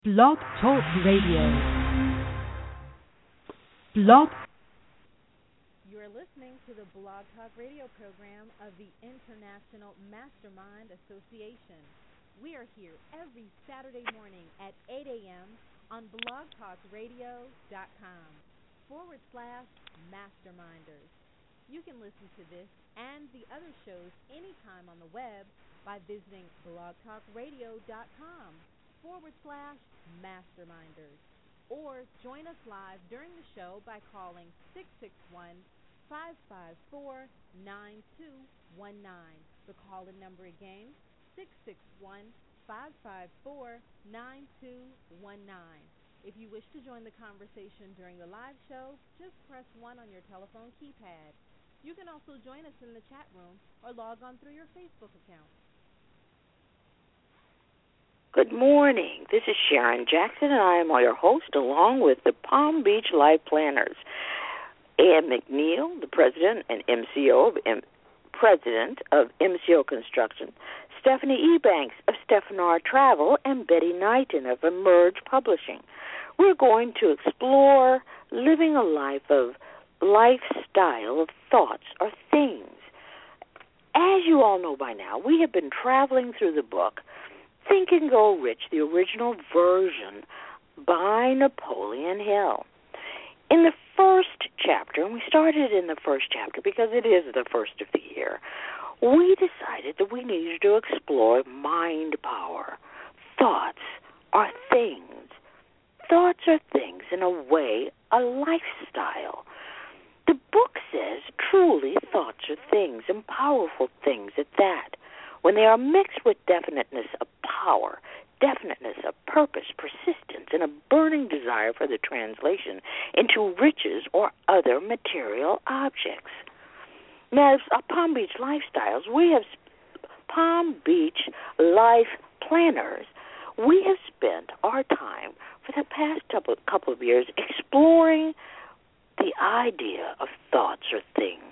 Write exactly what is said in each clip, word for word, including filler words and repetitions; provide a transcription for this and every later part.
Blog Talk Radio. Blog. You are listening to the Blog Talk Radio program of the International Mastermind Association. We are here every Saturday morning at eight a.m. on blogtalkradio.com forward slash masterminders. You can listen to this and the other shows anytime on the web by visiting blogtalkradio.com forward slash masterminders. Or join us live during the show by calling six six one, five five four, nine two one nine. The call-in number again, six six one, five five four, nine two one nine. If you wish to join the conversation during the live show, just press one on your telephone keypad. You can also join us in the chat room or log on through your Facebook account. Good morning. This is Sharon Jackson, and I am your host along with the Palm Beach Life Planners. Ann McNeil, the president and M C O of M- president of M C O Construction, Stephanie Ebanks of Stephanar Travel, and Betty Knighton of Emerge Publishing. We're going to explore living a life of lifestyle of thoughts or things. As you all know by now, we have been traveling through the book Think and Grow Rich, the original version by Napoleon Hill. In the first chapter, and we started in the first chapter because it is the first of the year, we decided that we needed to explore mind power. Thoughts are things. Thoughts are things, in a way, a lifestyle. The book says truly thoughts are things, and powerful things at that. When they are mixed with definiteness of power, definiteness of purpose, persistence, and a burning desire for the translation into riches or other material objects. Now, as Palm Beach Lifestyles, we have, Palm Beach Life Planners, we have spent our time for the past couple, couple of years exploring the idea of thoughts or things.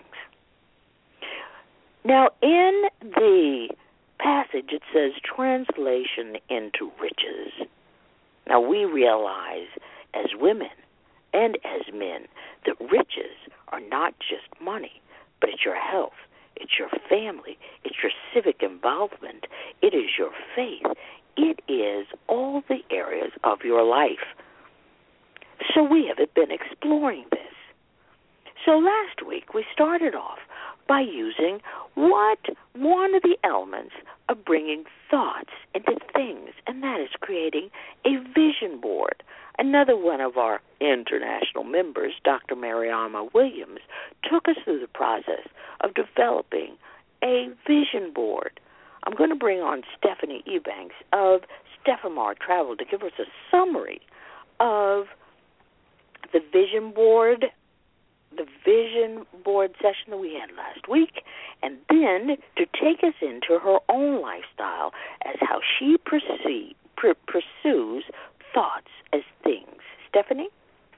Now, in the passage, it says translation into riches. Now, we realize as women and as men that riches are not just money, but it's your health, it's your family, it's your civic involvement, it is your faith, it is all the areas of your life. So we have been exploring this. So last week we started off by using what one of the elements of bringing thoughts into things, and that is creating a vision board. Another one of our international members, Doctor Mariama Williams, took us through the process of developing a vision board. I'm going to bring on Stephanie Ebanks of Stephanar Travel to give us a summary of the vision board the vision board session that we had last week, and then to take us into her own lifestyle as how she perceive, pr- pursues thoughts as things. Stephanie?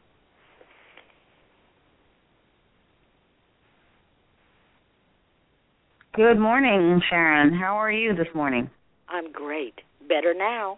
Good morning, Sharon. How are you this morning? I'm great. Better now.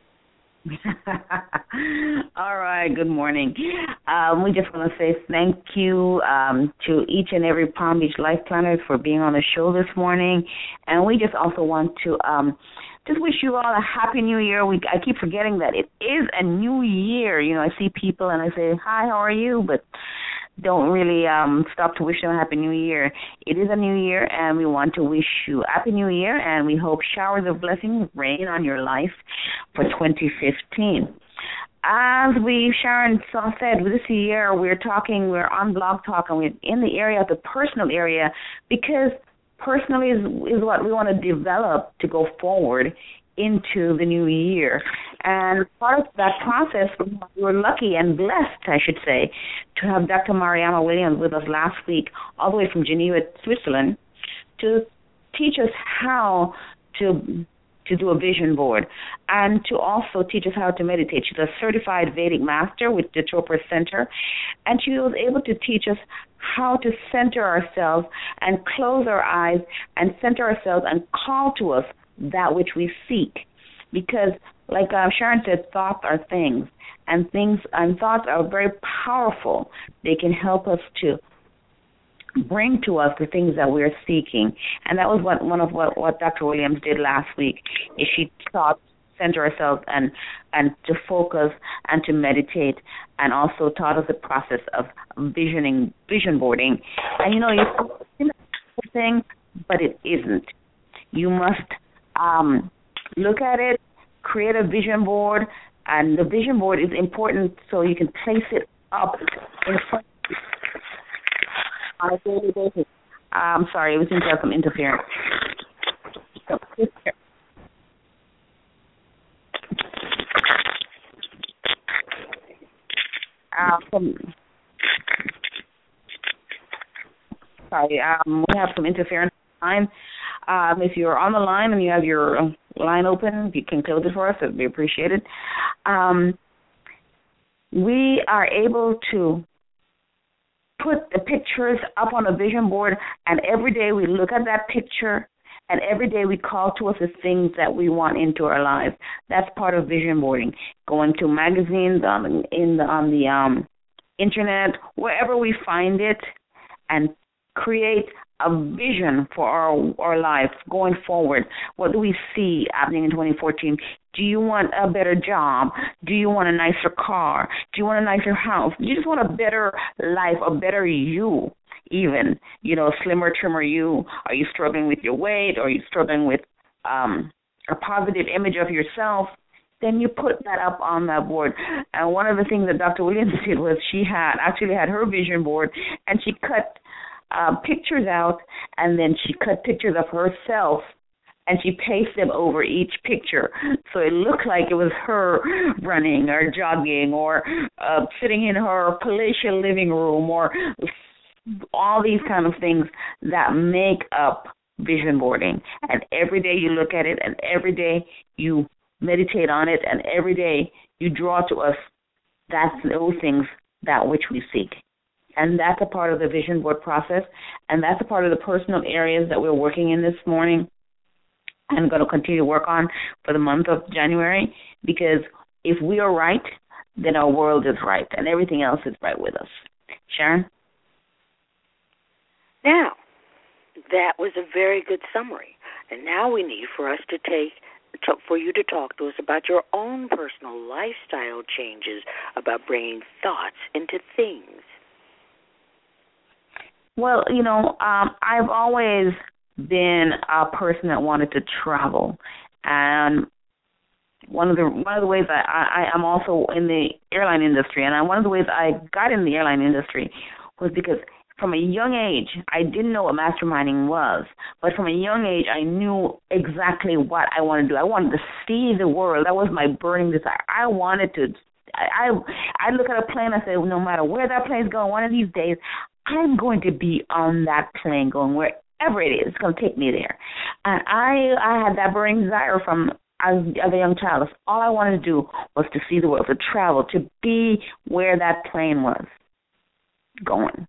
All right, good morning. Um, we just want to say thank you um, to each and every Palm Beach Life Planners for being on the show this morning. And we just also want to um, just wish you all a happy new year. We I keep forgetting that it is a new year. You know, I see people and I say, hi, how are you? But don't really um, stop to wish them a happy new year. It is a new year, and we want to wish you a happy new year, and we hope showers of blessings rain on your life for twenty fifteen. As we, Sharon said, this year we're talking, we're on Blog Talk, and we're in the area of the personal area, because personal is, is what we want to develop to go forward into the new year. And part of that process, we were lucky and blessed, I should say, to have Doctor Mariama Williams with us last week, all the way from Geneva, Switzerland, to teach us how to to do a vision board, and to also teach us how to meditate. She's a certified Vedic master with the Chopra Center, and she was able to teach us how to center ourselves and close our eyes and center ourselves and call to us that which we seek. Because like uh, Sharon said, thoughts are things, and things and thoughts are very powerful. They can help us to bring to us the things that we're seeking, and that was what one of what, what Doctor Williams did last week. Is she taught center ourselves and and to focus and to meditate, and also taught us the process of visioning, vision boarding. And you know, it's a thing, but it isn't. You must um, look at it, create a vision board, and the vision board is important so you can place it up in front of you on a daily basis. I'm sorry, we seem to have some interference. So, um, sorry, um, we have some interference line. Um, if you're on the line and you have your line open, if you can close it for us, it would be appreciated. Um, we are able to put the pictures up on a vision board, and every day we look at that picture, and every day we call to us the things that we want into our lives. That's part of vision boarding. Going to magazines on in the, on the um, internet, wherever we find it, and create a vision for our our life going forward. What do we see happening in twenty fourteen? Do you want a better job? Do you want a nicer car? Do you want a nicer house? Do you just want a better life, a better you, even, you know, slimmer, trimmer you? Are you struggling with your weight? Are you struggling with um, a positive image of yourself? Then you put that up on that board. And one of the things that Doctor Williams did was she had actually had her vision board, and she cut Uh, pictures out, and then she cut pictures of herself, and she pasted them over each picture, so it looked like it was her running or jogging or uh, sitting in her palatial living room, or all these kind of things that make up vision boarding. And every day you look at it, and every day you meditate on it, and every day you draw to us that's those things that which we seek. And that's a part of the vision board process, and that's a part of the personal areas that we're working in this morning and going to continue to work on for the month of January, because if we are right, then our world is right, and everything else is right with us. Sharon? Now, that was a very good summary, and now we need for us to take to, for you to talk to us about your own personal lifestyle changes, about bringing thoughts into things. Well, you know, um, I've always been a person that wanted to travel, and one of the one of the ways I, I I'm also in the airline industry, and I, one of the ways I got in the airline industry was because from a young age I didn't know what masterminding was, but from a young age I knew exactly what I wanted to do. I wanted to see the world. That was my burning desire. I wanted to. I I, I look at a plane. I say, well, no matter where that plane's going, one of these days I'm going to be on that plane going wherever it is. It's going to take me there. And I I had that burning desire from as, as a young child. That's all I wanted to do was to see the world, to travel, to be where that plane was going.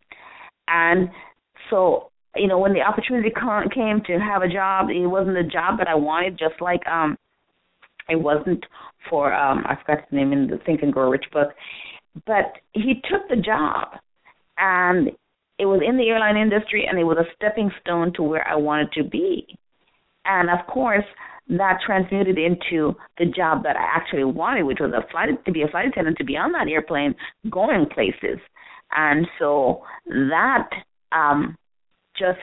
And so, you know, when the opportunity came to have a job, it wasn't a job that I wanted, just like um, it wasn't for, um, I forgot his name in the Think and Grow Rich book, but he took the job. And it was in the airline industry, and it was a stepping stone to where I wanted to be. And, of course, that transmuted into the job that I actually wanted, which was a flight to be a flight attendant, to be on that airplane going places. And so that um, just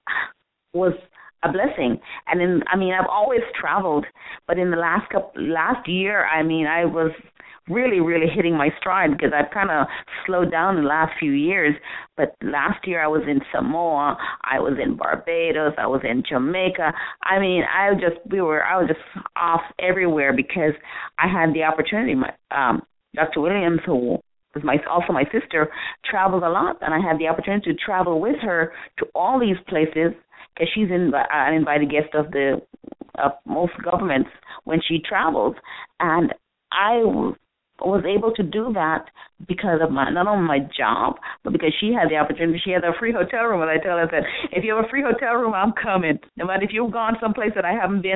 was a blessing. And, in, I mean, I've always traveled, but in the last couple, last year, I mean, I was really, really hitting my stride because I've kind of slowed down in the last few years. But last year I was in Samoa, I was in Barbados, I was in Jamaica. I mean, I just, we were, I was just off everywhere because I had the opportunity. My, um, Doctor Williams, who was my, also my sister, traveled a lot, and I had the opportunity to travel with her to all these places because she's in, uh, an invited guest of the of most governments when she travels. And I was able to do that because of my, not only my job, but because she had the opportunity. She had a free hotel room, and I tell her that if you have a free hotel room, I'm coming. No matter if you've gone someplace that I haven't been,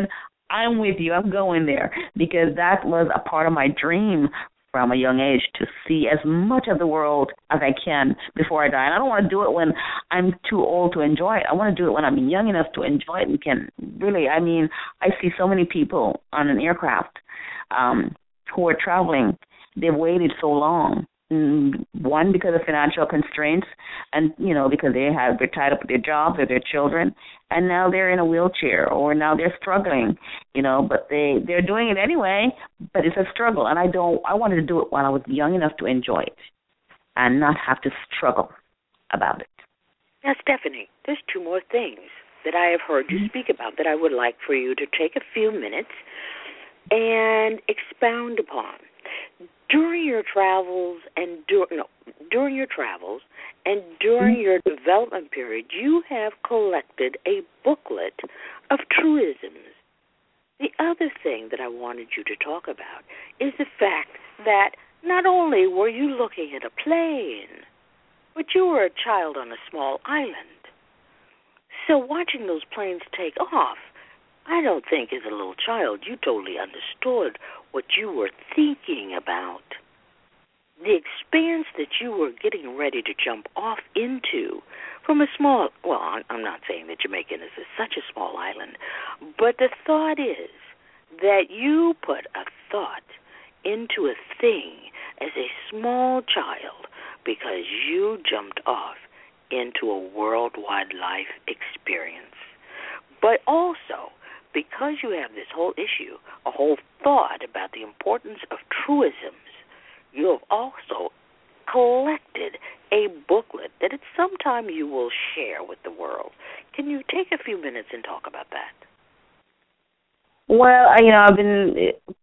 I'm with you. I'm going there because that was a part of my dream from a young age to see as much of the world as I can before I die. And I don't want to do it when I'm too old to enjoy it. I want to do it when I'm young enough to enjoy it and can really, I mean, I see so many people on an aircraft um, who are traveling. They've waited so long. One, because of financial constraints, and, you know, because they have, they're tied up with their jobs or their children, and now they're in a wheelchair, or now they're struggling, you know, but they, they're doing it anyway, but it's a struggle, and I don't, I wanted to do it while I was young enough to enjoy it and not have to struggle about it. Now, Stephanie, there's two more things that I have heard you speak about that I would like for you to take a few minutes and expound upon. During your travels and dur- no, during your travels and during your development period, you have collected a booklet of truisms. The other thing that I wanted you to talk about is the fact that not only were you looking at a plane, but you were a child on a small island. So watching those planes take off, I don't think as a little child you totally understood what you were thinking about. The expanse that you were getting ready to jump off into from a small, well, I'm not saying that Jamaican is such a small island, but the thought is that you put a thought into a thing as a small child because you jumped off into a worldwide life experience. But also, because you have this whole issue, a whole thought about the importance of truisms, you have also collected a booklet that at some time you will share with the world. Can you take a few minutes and talk about that? Well, you know, I've been,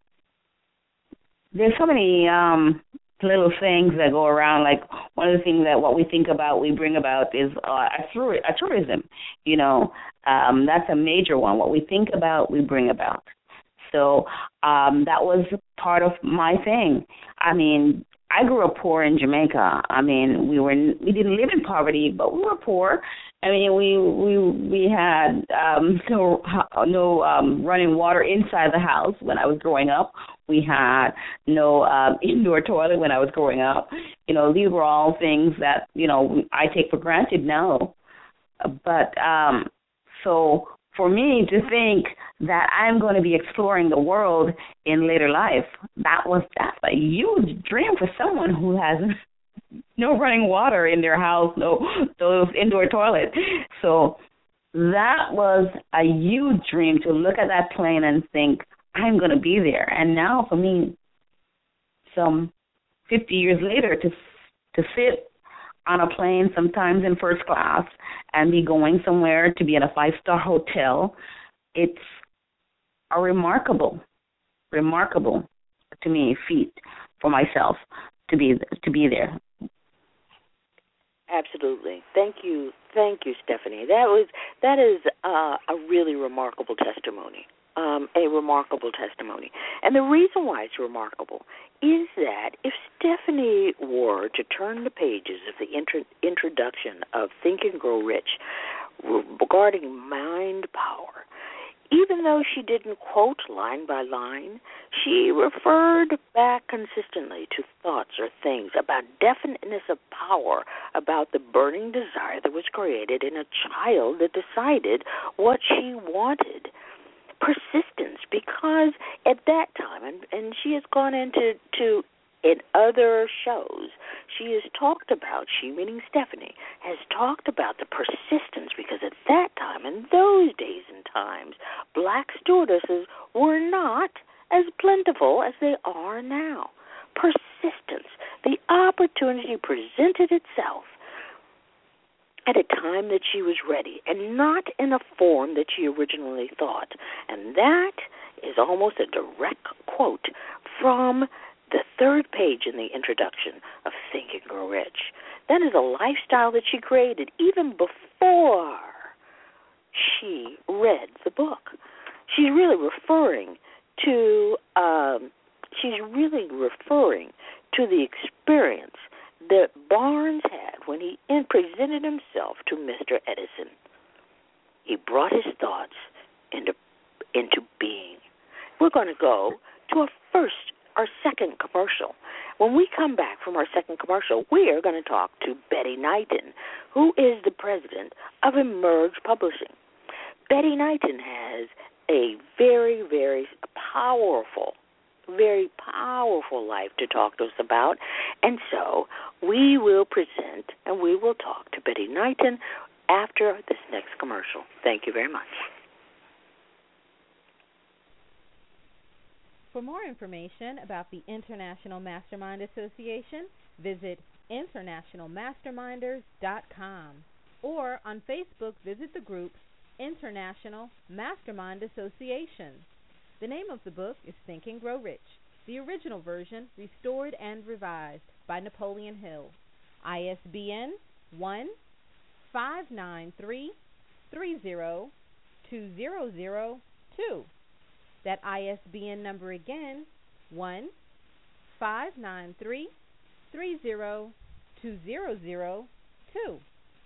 there's so many um, little things that go around. Like one of the things that what we think about, we bring about is uh, a, tour- a tourism. You know, um, that's a major one. What we think about, we bring about. So um, that was part of my thing. I mean, I grew up poor in Jamaica. I mean, we were we didn't live in poverty, but we were poor. I mean, we we we had um, no no um, running water inside the house when I was growing up. We had no um, indoor toilet when I was growing up. You know, these were all things that, you know, I take for granted now. But um, so for me to think that I'm going to be exploring the world in later life, that was that's a huge dream for someone who has no running water in their house, no those indoor toilets. So that was a huge dream to look at that plane and think, I'm going to be there. And now for me, some fifty years later, to to sit on a plane, sometimes in first class, and be going somewhere to be in a five-star hotel, it's a remarkable, remarkable, to me, feat for myself to be to be there. Absolutely. Thank you. Thank you, Stephanie. That was that is uh, a really remarkable testimony. Um, a remarkable testimony. And the reason why it's remarkable is that if Stephanie were to turn the pages of the intro- introduction of Think and Grow Rich regarding mind power, even though she didn't quote line by line, she referred back consistently to thoughts or things about definiteness of power, about the burning desire that was created in a child that decided what she wanted. Persistence, because at that time, and, and she has gone into to in other shows, she has talked about, she meaning Stephanie, has talked about the persistence, because at that time, in those days and times, black stewardesses were not as plentiful as they are now. Persistence. The opportunity presented itself at a time that she was ready, and not in a form that she originally thought. And that is almost a direct quote from the third page in the introduction of Think and Grow Rich. That is a lifestyle that she created even before she read the book. She's really referring to, um, she's really referring to the experience that Barnes had when he presented himself to Mister Edison. He brought his thoughts into into being. We're going to go to our first, our second commercial. When we come back from our second commercial, we are going to talk to Betty Knighton, who is the president of Emerge Publishing. Betty Knighton has a very, very powerful, very powerful life to talk to us about, and so we will present and we will talk to Betty Knighton after this next commercial. Thank you very much. For more information about the International Mastermind Association, visit international masterminders dot com, or on Facebook, visit the group International Mastermind Association. The name of the book is Think and Grow Rich, the original version restored and revised by Napoleon Hill. I S B N one five nine three three zero two zero zero two. That I S B N number again, one five nine three three zero two zero zero two.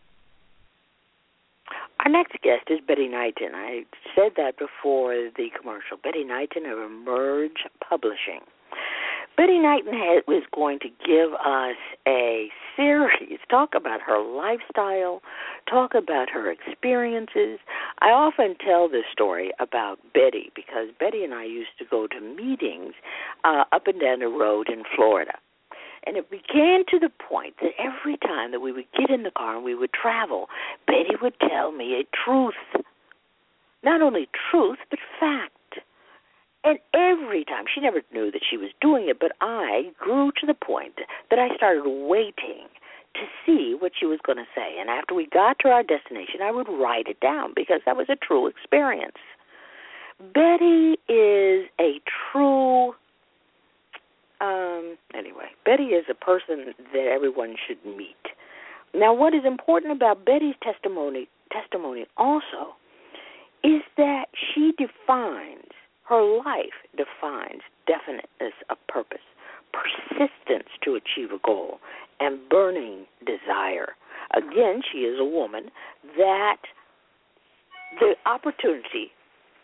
Our next guest is Betty Knighton. I said that before the commercial. Betty Knighton of Emerge Publishing. Betty Knighton has, is going to give us a series, talk about her lifestyle, talk about her experiences. I often tell this story about Betty because Betty and I used to go to meetings uh, up and down the road in Florida. And it began to the point that every time that we would get in the car and we would travel, Betty would tell me a truth. Not only truth, but fact. And every time, she never knew that she was doing it, but I grew to the point that I started waiting to see what she was going to say. And after we got to our destination, I would write it down because that was a true experience. Betty is a true, um, anyway, Betty is a person that everyone should meet. Now, what is important about Betty's testimony, testimony also is that she defines, her life defines definiteness of purpose, persistence to achieve a goal, and burning desire. Again, she is a woman that the opportunity,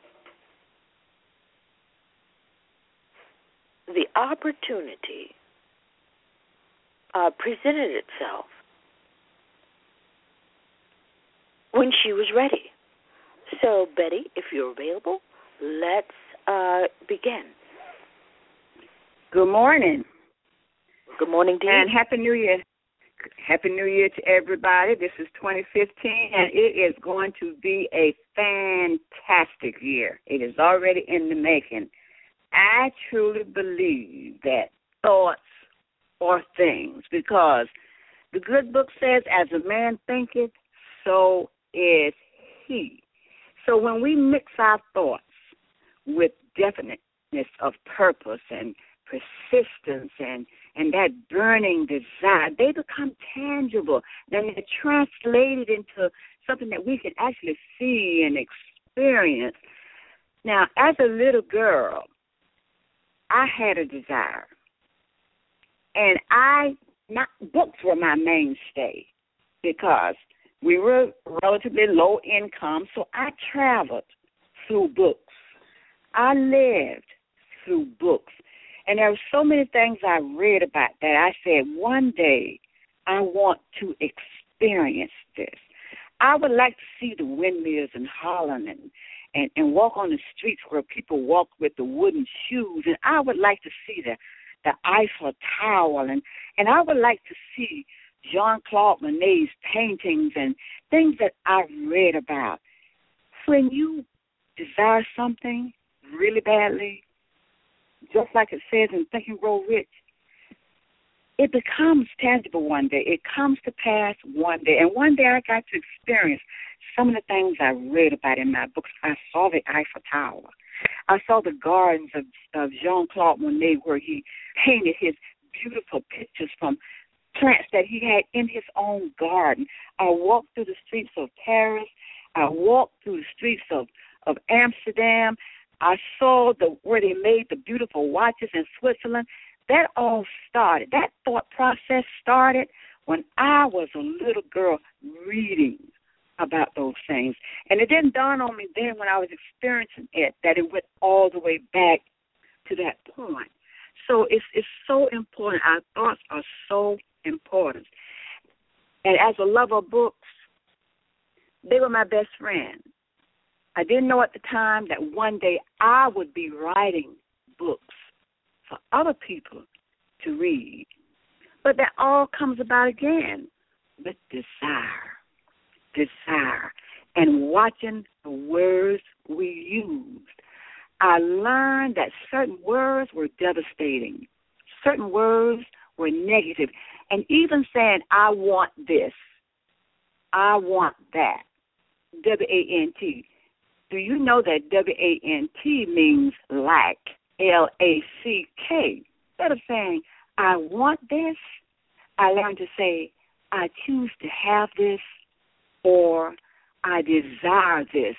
the opportunity uh, presented itself when she was ready. So, Betty, if you're available, let's uh, begin. Good morning. Good morning, Dean. And Happy New Year. Happy New Year to everybody. This is twenty fifteen, and it is going to be a fantastic year. It is already in the making. I truly believe that thoughts are things, because the good book says, as a man thinketh, so is he. So when we mix our thoughts with definiteness of purpose and persistence and, and that burning desire, they become tangible. Then they're translated into something that we can actually see and experience. Now, as a little girl, I had a desire. And I, not books were my mainstay because we were relatively low income, so I traveled through books. I lived through books. And there were so many things I read about that I said, one day I want to experience this. I would like to see the windmills in Holland and, and, and walk on the streets where people walk with the wooden shoes. And I would like to see the, the Eiffel Tower. And, and I would like to see Jean-Claude Monet's paintings and things that I've read about. When you desire something really badly, just like it says in Think and Grow Rich, it becomes tangible one day. It comes to pass one day. And one day I got to experience some of the things I read about in my books. I saw the Eiffel Tower. I saw the gardens of, of Jean-Claude Monet where he painted his beautiful pictures from plants that he had in his own garden. I walked through the streets of Paris. I walked through the streets of, of Amsterdam. I saw the where they made the beautiful watches in Switzerland. That all started, that thought process started when I was a little girl reading about those things. And it didn't dawn on me then when I was experiencing it that it went all the way back to that point. So it's it's so important. Our thoughts are so important. And as a lover of books, they were my best friend. I didn't know at the time that one day I would be writing books for other people to read. But that all comes about again with desire, desire, and watching the words we used. I learned that certain words were devastating. Certain words were negative. And even saying, I want this, I want that, W A N T. Do you know that W A N T means lack, L A C K? Instead of saying, I want this, I learned to say, I choose to have this, or I desire this.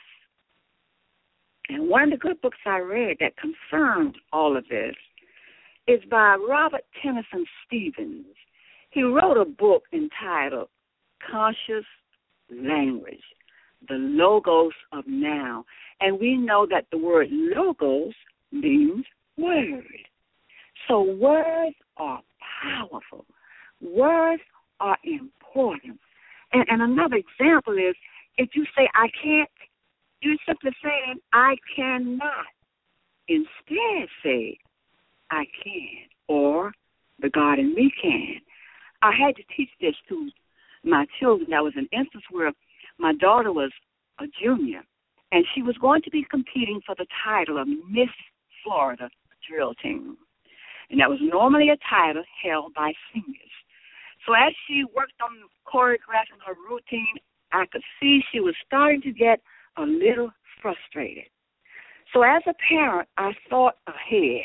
And one of the good books I read that confirmed all of this is by Robert Tennyson Stevens. He wrote a book entitled Conscious Language, the Logos of Now. And we know that the word logos means word. So words are powerful. Words are important. And, and another example is if you say, I can't, you're simply saying, I cannot. Instead, say, I can, or the God in me can. I had to teach this to my children. There was an instance where my daughter was a junior, and she was going to be competing for the title of Miss Florida Drill Team. And that was normally a title held by seniors. So as she worked on choreographing her routine, I could see she was starting to get a little frustrated. So as a parent, I thought ahead.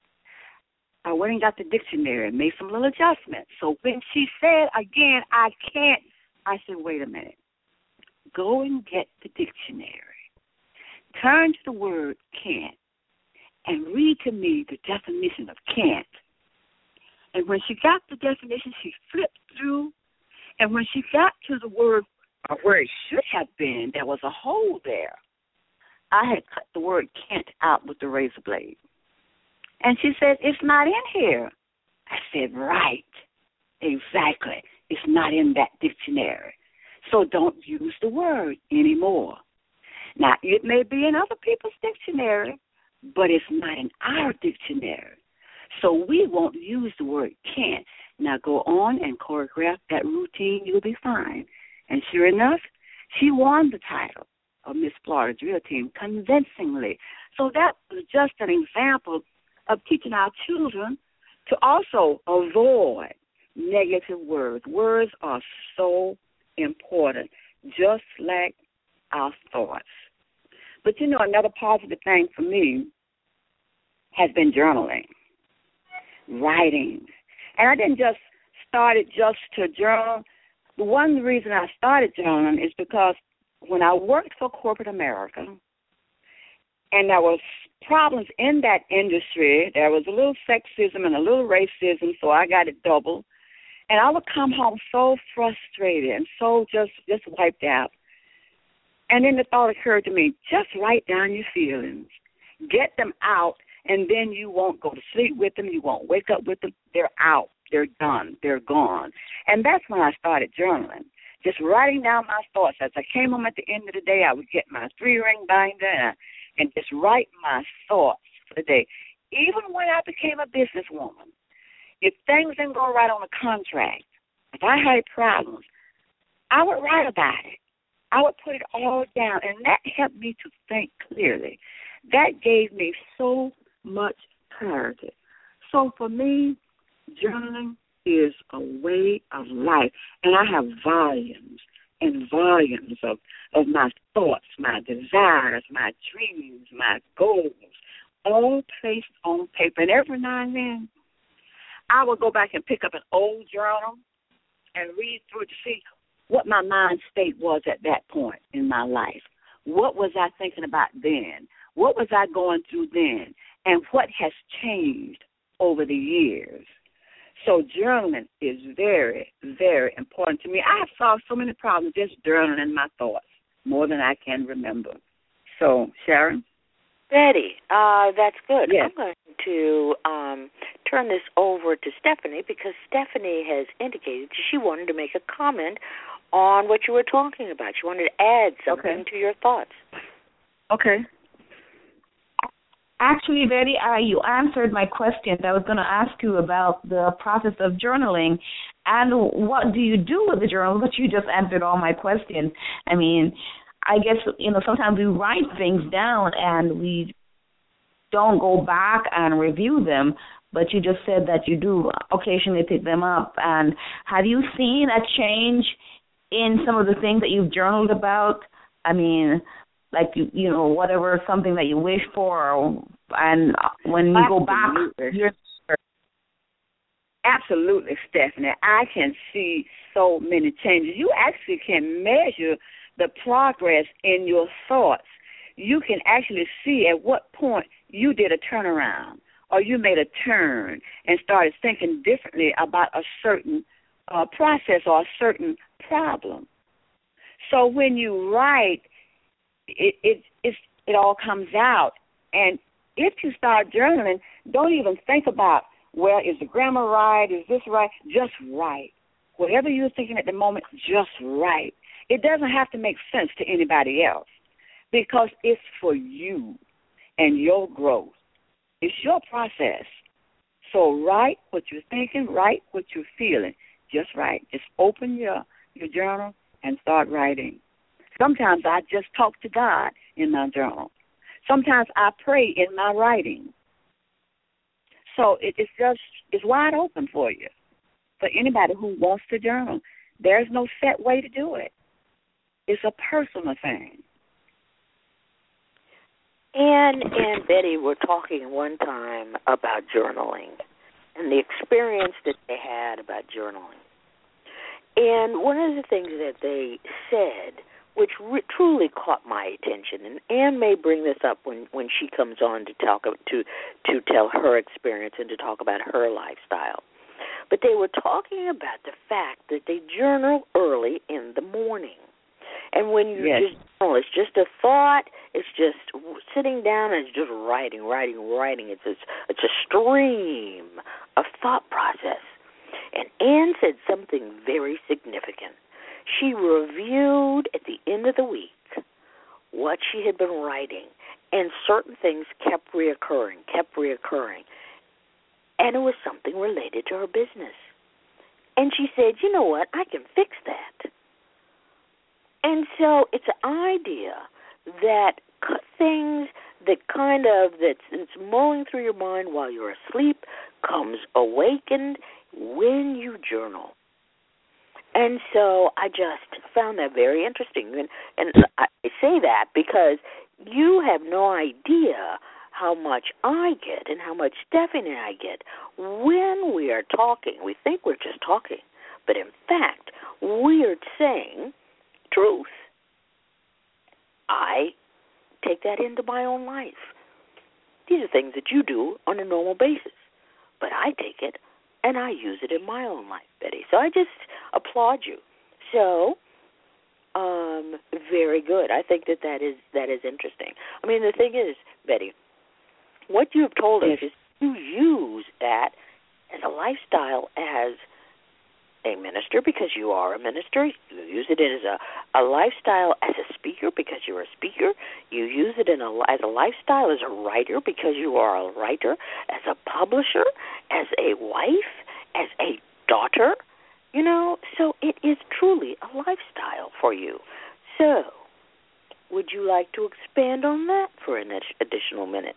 I went and got the dictionary and made some little adjustments. So when she said again, I can't, I said, wait a minute. Go and get the dictionary. Turn to the word can't and read to me the definition of can't. And when she got the definition, she flipped through. And when she got to the word, or where it should have been, there was a hole there. I had cut the word can't out with the razor blade. And she said, it's not in here. I said, right, exactly. It's not in that dictionary. So don't use the word anymore. Now, it may be in other people's dictionary, but it's not in our dictionary. So we won't use the word can't. Now go on and choreograph that routine. You'll be fine. And sure enough, she won the title of Miss Florida Drill Team convincingly. So that was just an example of teaching our children to also avoid negative words. Words are so important, just like our thoughts. But, you know, another positive thing for me has been journaling, writing. And I didn't just start it just to journal. The one reason I started journaling is because when I worked for corporate America, and there was problems in that industry, there was a little sexism and a little racism, so I got it double. And I would come home so frustrated and so just, just wiped out. And then the thought occurred to me, just write down your feelings. Get them out, and then you won't go to sleep with them. You won't wake up with them. They're out. They're done. They're gone. And that's when I started journaling, just writing down my thoughts. As I came home at the end of the day, I would get my three-ring binder and, and just write my thoughts for the day. Even when I became a businesswoman, if things didn't go right on a contract, if I had problems, I would write about it. I would put it all down, and that helped me to think clearly. That gave me so much clarity. So for me, journaling is a way of life, and I have volumes and volumes of, of my thoughts, my desires, my dreams, my goals, all placed on paper. And every now and then, I will go back and pick up an old journal and read through it to see what my mind state was at that point in my life. What was I thinking about then? What was I going through then? And what has changed over the years? So journaling is very, very important to me. I have solved so many problems just journaling my thoughts, more than I can remember. So, Sharon? Betty, uh, that's good. Yes. I'm going to um, turn this over to Stephanie because Stephanie has indicated she wanted to make a comment on what you were talking about. She wanted to add something Okay. to your thoughts. Okay. Actually, Betty, uh, you answered my question. I was going to ask you about the process of journaling and what do you do with the journal, but you just answered all my questions. I mean, I guess, you know, sometimes we write things down and we don't go back and review them, but you just said that you do occasionally pick them up. And have you seen a change in some of the things that you've journaled about? I mean, like, you, you know, whatever, something that you wish for, and when you go back, you're... Absolutely, Stephanie. I can see so many changes. You actually can measure the progress in your thoughts. You can actually see at what point you did a turnaround or you made a turn and started thinking differently about a certain uh, process or a certain problem. So when you write, it it it's, it all comes out. And if you start journaling, don't even think about, well, is the grammar right? Is this right? Just write. Whatever you're thinking at the moment, just write. It doesn't have to make sense to anybody else because it's for you and your growth. It's your process. So write what you're thinking, write what you're feeling. Just write. Just open your, your journal and start writing. Sometimes I just talk to God in my journal. Sometimes I pray in my writing. So it, it's just, it's wide open for you, for anybody who wants to journal. There's no set way to do it. It's a personal thing. Ann and Betty were talking one time about journaling and the experience that they had about journaling. And one of the things that they said, which re- truly caught my attention, and Ann may bring this up when, when she comes on to talk to to tell her experience and to talk about her lifestyle. But they were talking about the fact that they journal early in the morning. And when you yes. just journal, it's just a thought, it's just sitting down and it's just writing, writing, writing. It's a, it's a stream of thought process. And Ann said something very significant. She reviewed at the end of the week what she had been writing, and certain things kept reoccurring, kept reoccurring. And it was something related to her business. And she said, you know what, I can fix that. And so it's an idea that things that kind of, that's, that's mulling through your mind while you're asleep comes awakened when you journal. And so I just found that very interesting. And, and I say that because you have no idea how much I get and how much Stephanie and I get when we are talking. We think we're just talking, but in fact, we are saying truth. I take that into my own life. These are things that you do on a normal basis, but I take it and I use it in my own life, Betty. So I just applaud you. So, um, very good. I think that that is that is interesting. I mean, the thing is, Betty, what you have told us is you use that as a lifestyle as a minister because you are a minister. You use it as a, a lifestyle as a speaker because you're a speaker. You use it in a, as a lifestyle as a writer because you are a writer, as a publisher, as a wife, as a daughter. You know, so it is truly a lifestyle for you. So would you like to expand on that for an additional minute?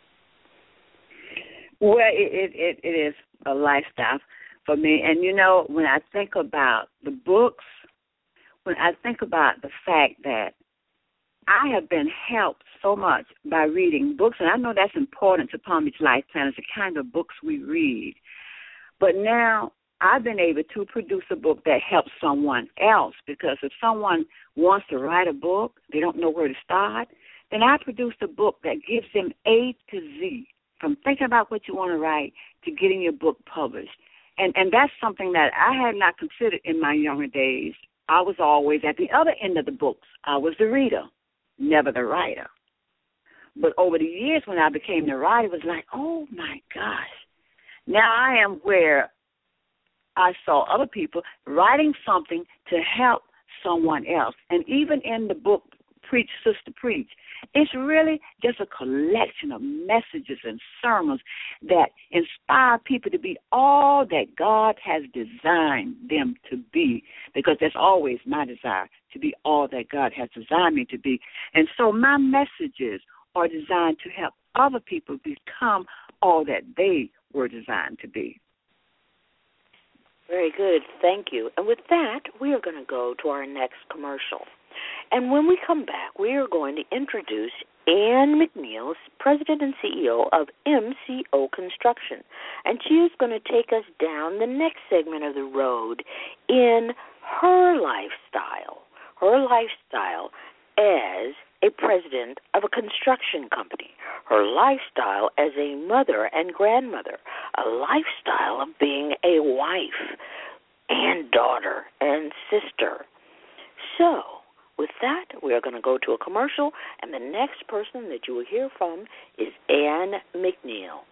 Well, it, it, it is a lifestyle for me. And, you know, when I think about the books, when I think about the fact that I have been helped so much by reading books, and I know that's important to Palm Beach Life Planners, the kind of books we read. But now I've been able to produce a book that helps someone else, because if someone wants to write a book, they don't know where to start, then I produced a book that gives them A to Z, from thinking about what you want to write to getting your book published. and, and that's something that I had not considered in my younger days. I was always at the other end of the books. I was the reader, never the writer. But over the years when I became the writer, it was like, oh, my gosh. Now I am where I saw other people writing something to help someone else. And even in the book, Preach, Sister, Preach, it's really just a collection of messages and sermons that inspire people to be all that God has designed them to be, because that's always my desire, to be all that God has designed me to be. And so my messages are designed to help other people become all that they were designed to be. Very good. Thank you. And with that, we are going to go to our next commercial. And when we come back, we are going to introduce Ann McNeil, President and C E O of M C O Construction. And she is going to take us down the next segment of the road in her lifestyle, her lifestyle as a president of a construction company, her lifestyle as a mother and grandmother, a lifestyle of being a wife and daughter and sister. So, with that, we are going to go to a commercial, and the next person that you will hear from is Ann McNeil.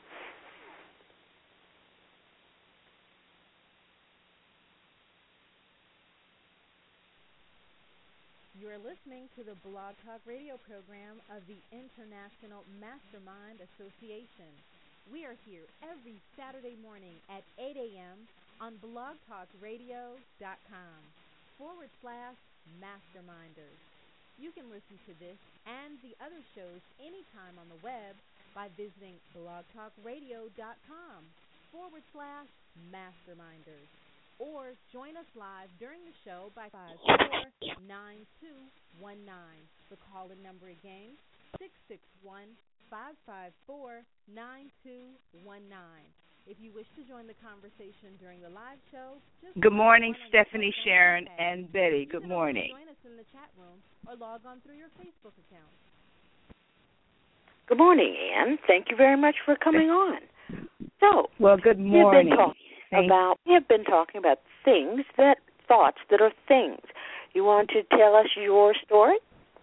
You are listening to the Blog Talk Radio program of the International Mastermind Association. We are here every Saturday morning at eight a.m. on blogtalkradio.com forward slash masterminders. You can listen to this and the other shows anytime on the web by visiting blogtalkradio.com forward slash masterminders. Or join us live during the show by five four nine two one nine. The call-in number again, six six one, five five four, nine two one nine. If you wish to join the conversation during the live show, just good morning, Stephanie, Sharon, and Betty. Good morning. Join us in the chat room or log on through your Facebook account. Good morning, Ann. Thank you very much for coming on. So, well, good morning. We've been talking about we have been talking about things that thoughts that are things. You want to tell us your story?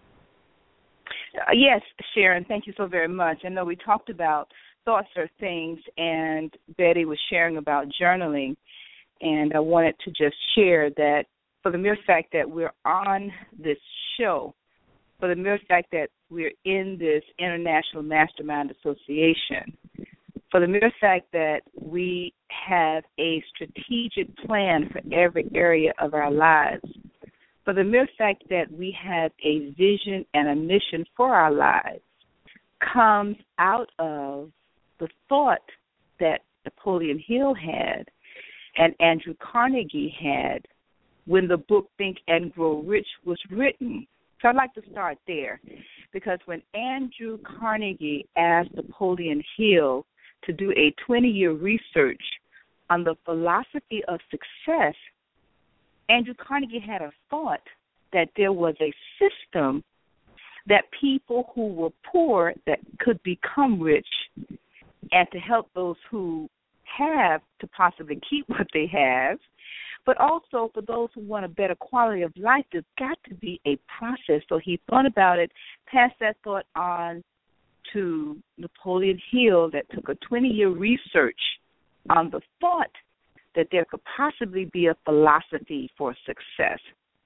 Uh, yes, Sharon. Thank you so very much. I know we talked about thoughts are things, and Betty was sharing about journaling, and I wanted to just share that for the mere fact that we're on this show, for the mere fact that we're in this International Mastermind Association, for the mere fact that we have a strategic plan for every area of our lives, for the mere fact that we have a vision and a mission for our lives, comes out of the thought that Napoleon Hill had and Andrew Carnegie had when the book Think and Grow Rich was written. So I'd like to start there, because when Andrew Carnegie asked Napoleon Hill to do a twenty-year research on the philosophy of success, Andrew Carnegie had a thought that there was a system that people who were poor that could become rich, and to help those who have to possibly keep what they have, but also for those who want a better quality of life, there's got to be a process. So he thought about it, passed that thought on to Napoleon Hill that took a twenty-year research on the thought that there could possibly be a philosophy for success.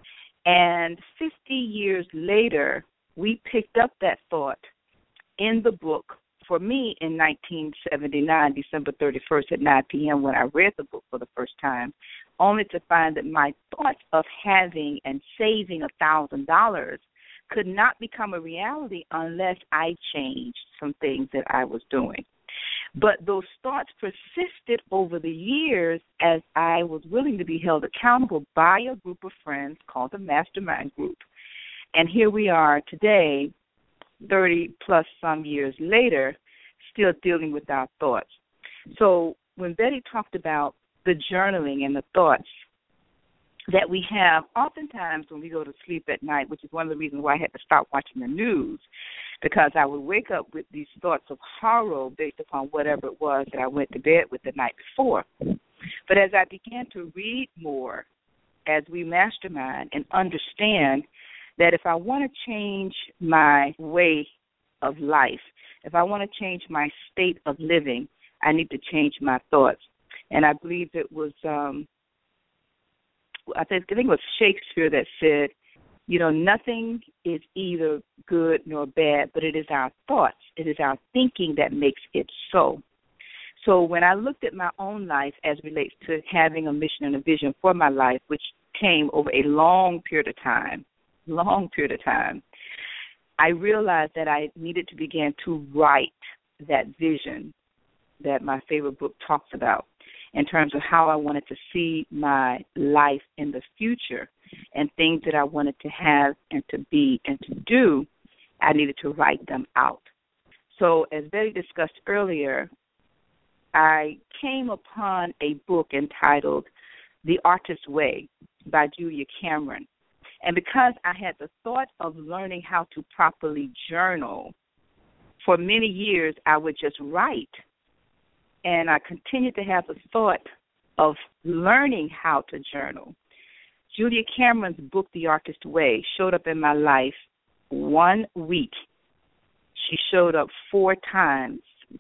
And fifty years later, we picked up that thought in the book, for me in nineteen seventy-nine, December thirty-first at nine p.m. when I read the book for the first time, only to find that my thought of having and saving one thousand dollars could not become a reality unless I changed some things that I was doing. But those thoughts persisted over the years as I was willing to be held accountable by a group of friends called the Mastermind Group. And here we are today, thirty-plus some years later, still dealing with our thoughts. So when Betty talked about the journaling and the thoughts that we have oftentimes when we go to sleep at night, which is one of the reasons why I had to stop watching the news, because I would wake up with these thoughts of horror based upon whatever it was that I went to bed with the night before. But as I began to read more, as we mastermind and understand that if I want to change my way of life, if I want to change my state of living, I need to change my thoughts. And I believe it was, um, I think, I think it was Shakespeare that said, you know, nothing is either good nor bad, but it is our thoughts, it is our thinking that makes it so. So when I looked at my own life as it relates to having a mission and a vision for my life, which came over a long period of time, long period of time, I realized that I needed to begin to write that vision that my favorite book talks about in terms of how I wanted to see my life in the future and things that I wanted to have and to be and to do. I needed to write them out. So as Betty discussed earlier, I came upon a book entitled The Artist's Way by Julia Cameron. And because I had the thought of learning how to properly journal, for many years I would just write. And I continued to have the thought of learning how to journal. Julia Cameron's book, The Artist's Way, showed up in my life one week. She showed up four times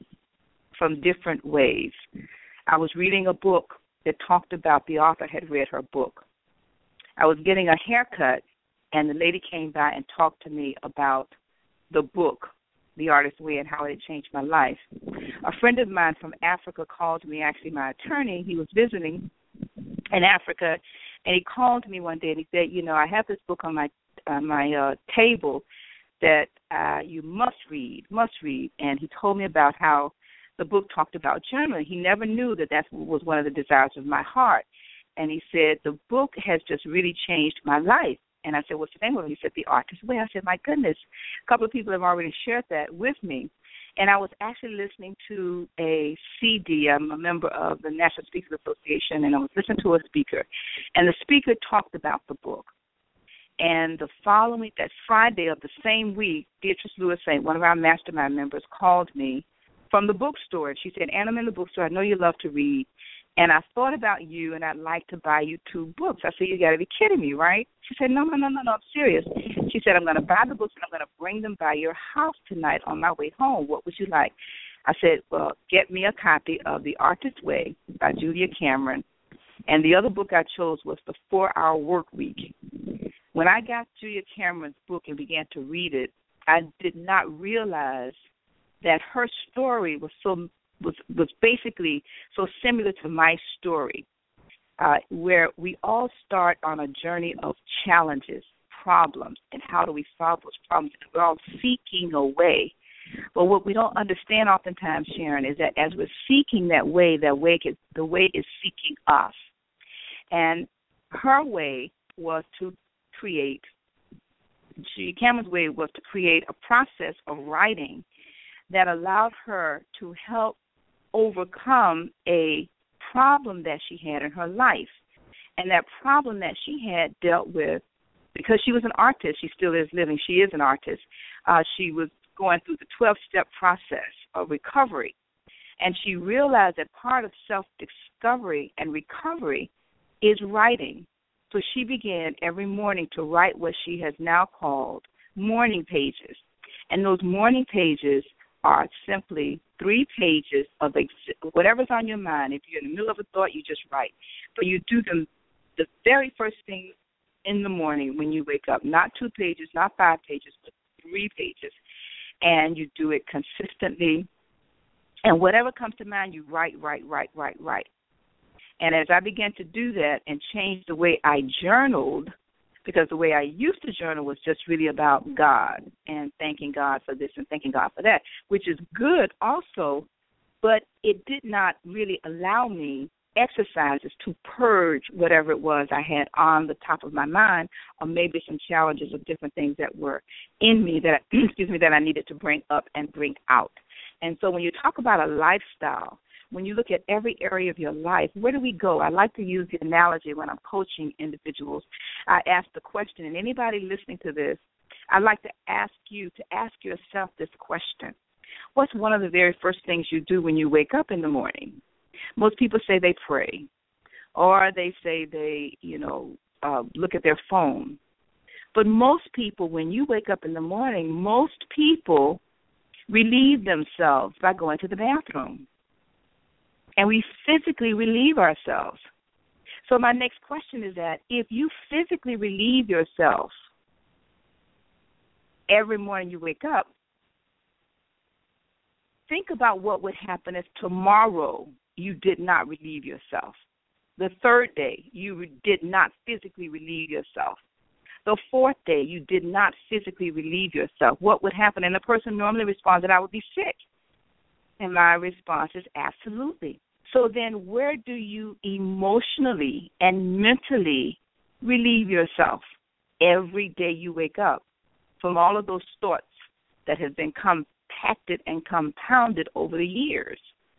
from different ways. I was reading a book that talked about the author had read her book. I was getting a haircut, and the lady came by and talked to me about the book, The Artist's Way, and how it had changed my life. A friend of mine from Africa called me, actually my attorney. He was visiting in Africa, and he called me one day and he said, you know, I have this book on my uh, my uh, table that uh, you must read, must read. And he told me about how the book talked about journaling. He never knew that that was one of the desires of my heart. And he said, the book has just really changed my life. And I said, what's the name of it? He said, The Artist's Way. I said, my goodness, a couple of people have already shared that with me. And I was actually listening to a C D. I'm a member of the National Speakers Association, and I was listening to a speaker. And the speaker talked about the book. And the following, that Friday of the same week, Beatrice Lewis Saint, one of our mastermind members, called me from the bookstore. She said, Ann, I'm in the bookstore. I know you love to read. And I thought about you, and I'd like to buy you two books. I said, you got to be kidding me, right? She said, no, no, no, no, no, I'm serious. She said, I'm going to buy the books, and I'm going to bring them by your house tonight on my way home. What would you like? I said, well, get me a copy of The Artist's Way by Julia Cameron. And the other book I chose was The four-Hour Work Week. When I got Julia Cameron's book and began to read it, I did not realize that her story was so was was basically so similar to my story, uh, where we all start on a journey of challenges, problems, and how do we solve those problems. And we're all seeking a way. But what we don't understand oftentimes, Sharon, is that as we're seeking that way, that way is, the way is seeking us. And her way was to create, Julia Cameron's way was to create a process of writing that allowed her to help overcome a problem that she had in her life. And that problem that she had dealt with, because she was an artist, she still is living, she is an artist, uh, she was going through the twelve-step process of recovery. And she realized that part of self-discovery and recovery is writing. So she began every morning to write what she has now called morning pages. And those morning pages are simply three pages of ex- whatever's on your mind. If you're in the middle of a thought, you just write. But you do them the very first thing in the morning when you wake up, not two pages, not five pages, but three pages. And you do it consistently. And whatever comes to mind, you write, write, write, write, write. And as I began to do that and change the way I journaled, because the way I used to journal was just really about God and thanking God for this and thanking God for that, which is good also, but it did not really allow me exercises to purge whatever it was I had on the top of my mind, or maybe some challenges of different things that were in me that, excuse me, that I needed to bring up and bring out. And so when you talk about a lifestyle, when you look at every area of your life, where do we go? I like to use the analogy when I'm coaching individuals. I ask the question, and anybody listening to this, I'd like to ask you to ask yourself this question. What's one of the very first things you do when you wake up in the morning? Most people say they pray, or they say they, you know, uh, look at their phone. But most people, when you wake up in the morning, most people relieve themselves by going to the bathroom. And we physically relieve ourselves. So my next question is that if you physically relieve yourself every morning you wake up, think about what would happen if tomorrow you did not relieve yourself. The third day, you did not physically relieve yourself. The fourth day, you did not physically relieve yourself. What would happen? And the person normally responds that I would be sick. And my response is absolutely. So then where do you emotionally and mentally relieve yourself every day you wake up from all of those thoughts that have been compacted and compounded over the years?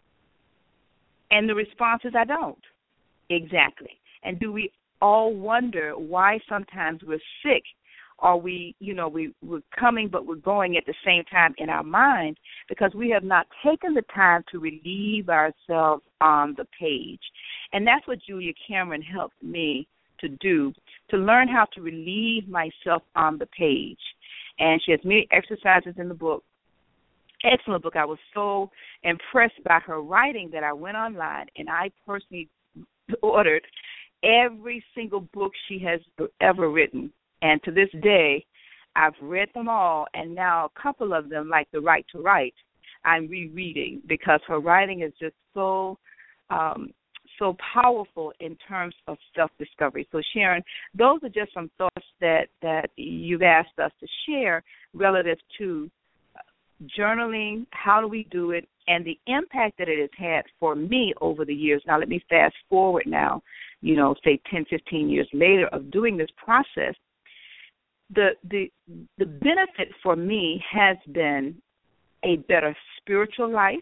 And the response is I don't. Exactly. And do we all wonder why sometimes we're sick, or we, you know, we, we're coming but we're going at the same time in our mind, because we have not taken the time to relieve ourselves on the page. And that's what Julia Cameron helped me to do, to learn how to relieve myself on the page. And she has many exercises in the book. Excellent book. I was so impressed by her writing that I went online and I personally ordered every single book she has ever written. And to this day, I've read them all, and now a couple of them, like The Right to Write, I'm rereading because her writing is just so um, so powerful in terms of self-discovery. So, Sharon, those are just some thoughts that, that you've asked us to share relative to journaling, how do we do it, and the impact that it has had for me over the years. Now, let me fast forward now, you know, say ten, fifteen years later of doing this process. The the the benefit for me has been a better spiritual life,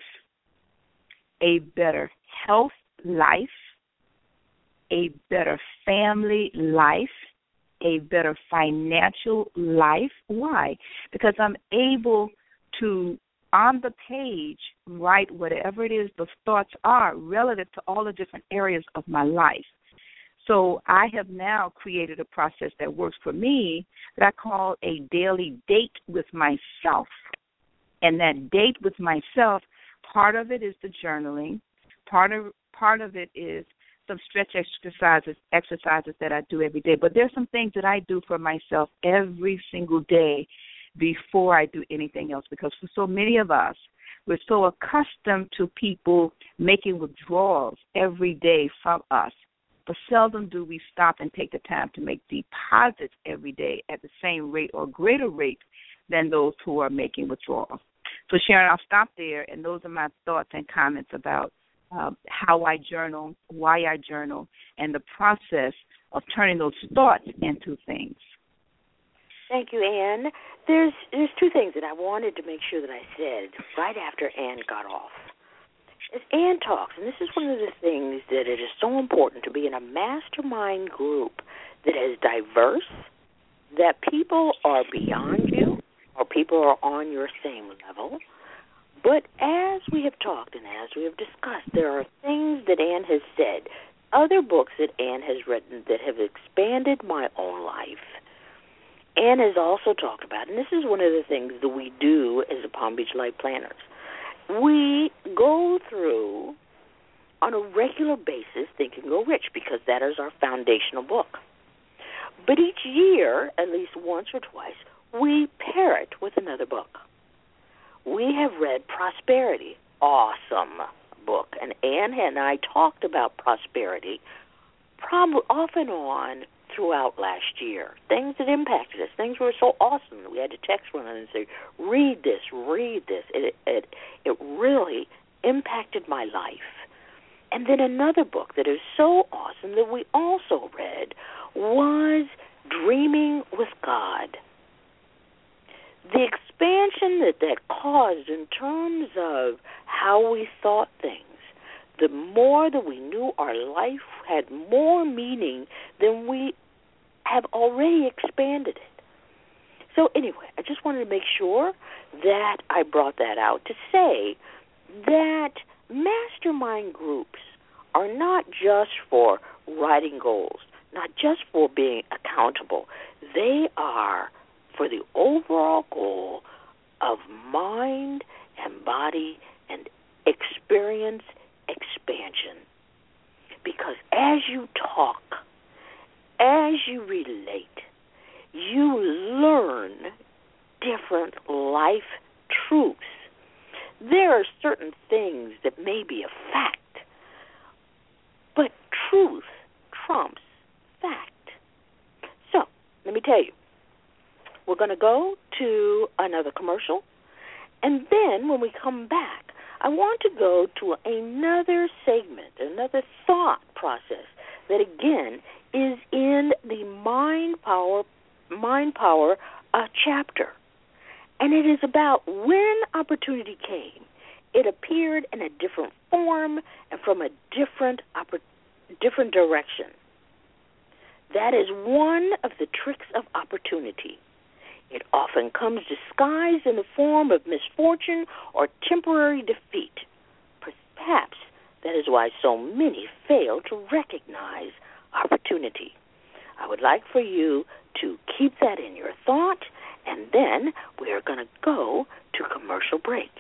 a better health life, a better family life, a better financial life. Why? Because I'm able to, on the page, write whatever it is the thoughts are relative to all the different areas of my life. So I have now created a process that works for me that I call a daily date with myself. And that date with myself, part of it is the journaling. Part of part of it is some stretch exercises exercises that I do every day. But there's some things that I do for myself every single day before I do anything else, because for so many of us, we're so accustomed to people making withdrawals every day from us, but seldom do we stop and take the time to make deposits every day at the same rate or greater rate than those who are making withdrawals. So, Sharon, I'll stop there, and those are my thoughts and comments about uh, how I journal, why I journal, and the process of turning those thoughts into things. Thank you, Ann. There's there's two things that I wanted to make sure that I said right after Ann got off. As Ann talks, and this is one of the things that it is so important to be in a mastermind group that is diverse, that people are beyond you or people are on your same level. But as we have talked and as we have discussed, there are things that Ann has said, other books that Ann has written that have expanded my own life. Ann has also talked about, and this is one of the things that we do as the Palm Beach Life Planners. We go through on a regular basis Think and Grow Rich because that is our foundational book. But each year, at least once or twice, we pair it with another book. We have read Prosperity, awesome book, and Ann and I talked about prosperity probably off and on throughout last year. Things that impacted us, things were so awesome that we had to text one another and say, read this, read this. It, it, it really impacted my life. And then another book that is so awesome that we also read was Dreaming with God. The expansion that that caused in terms of how we thought things, the more that we knew our life had more meaning than we have already expanded it. So anyway, I just wanted to make sure that I brought that out to say that mastermind groups are not just for writing goals, not just for being accountable. They are for the overall goal of mind and body and experience expansion. Because as you talk, as you relate, you learn different life truths. There are certain things that may be a fact, but truth trumps fact. So, let me tell you, we're going to go to another commercial, and then when we come back, I want to go to another segment, another thought process that, again, is in the Mind Power, Mind Power uh, chapter. And it is about when opportunity came, it appeared in a different form and from a different, oppor- different direction. That is one of the tricks of opportunity. It often comes disguised in the form of misfortune or temporary defeat. Perhaps that is why so many fail to recognize opportunity. I would like for you to keep that in your thought, and then we are going to go to commercial break.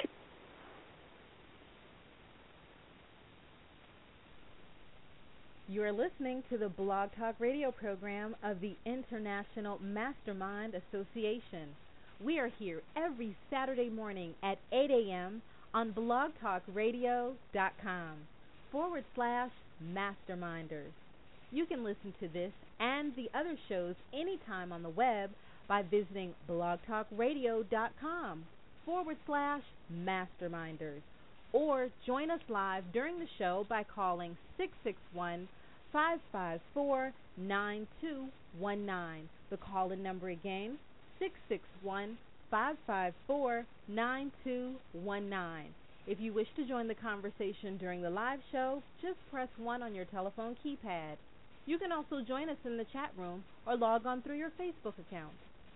You are listening to the Blog Talk Radio program of the International Mastermind Association. We are here every Saturday morning at eight a.m. on blogtalkradio.com forward slash masterminders. You can listen to this and the other shows anytime on the web by visiting blogtalkradio.com forward slash masterminders. Or join us live during the show by calling six six one, five five four, nine two one nine. The call-in number again, six six one, five five four, nine two one nine. If you wish to join the conversation during the live show, just press one on your telephone keypad. You can also join us in the chat room or log on through your Facebook account.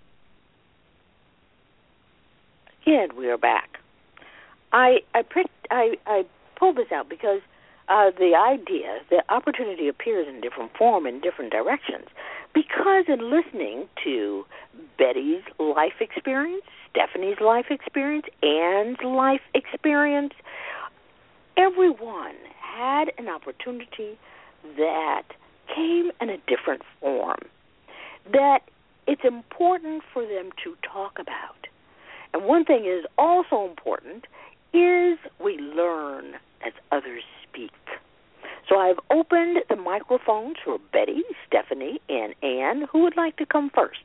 Again, we are back. I I, pricked, I, I pulled this out because uh, the idea that opportunity appears in different form in different directions. Because in listening to Betty's life experience, Stephanie's life experience, Ann's life experience, everyone had an opportunity that came in a different form, that it's important for them to talk about. And one thing is also important is we learn as others speak. So I've opened the microphones for Betty, Stephanie, and Ann. Who would like to come first?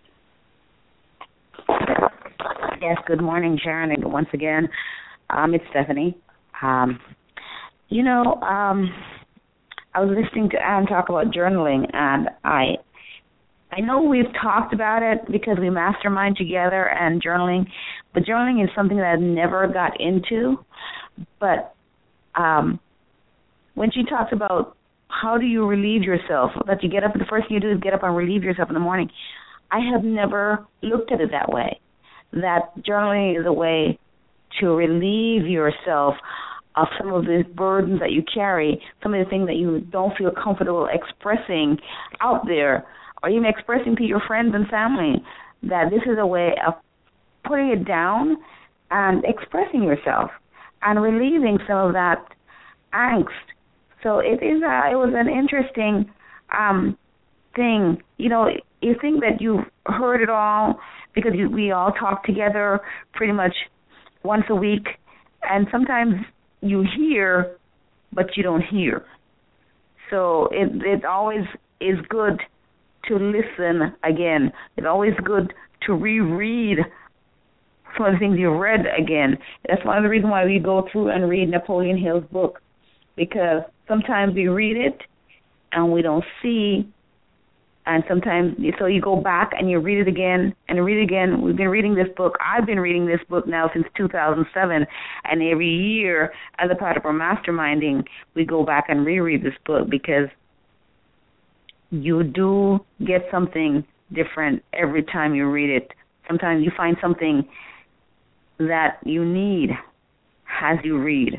Yes, good morning, Sharon, and once again, um, it's Stephanie. Um, you know, um, I was listening to Ann talk about journaling, and I I know we've talked about it because we mastermind together and journaling, but journaling is something that I never got into. But um, when she talks about how do you relieve yourself, that you get up, the first thing you do is get up and relieve yourself in the morning, I have never looked at it that way, that journaling is a way to relieve yourself of some of the burdens that you carry, some of the things that you don't feel comfortable expressing out there, or even expressing to your friends and family, that this is a way of putting it down and expressing yourself and relieving some of that angst. So it is a, it was an interesting um, thing. You know, you think that you've heard it all because you, we all talk together pretty much once a week, and sometimes you hear, but you don't hear. So it it always is good to listen again. It's always good to reread some of the things you've read again. That's one of the reasons why we go through and read Napoleon Hill's book, because sometimes we read it and we don't see, and sometimes, so you go back and you read it again and read it again. We've been reading this book. I've been reading this book now since two thousand seven, and every year as a part of our masterminding, we go back and reread this book because you do get something different every time you read it. Sometimes you find something that you need as you read.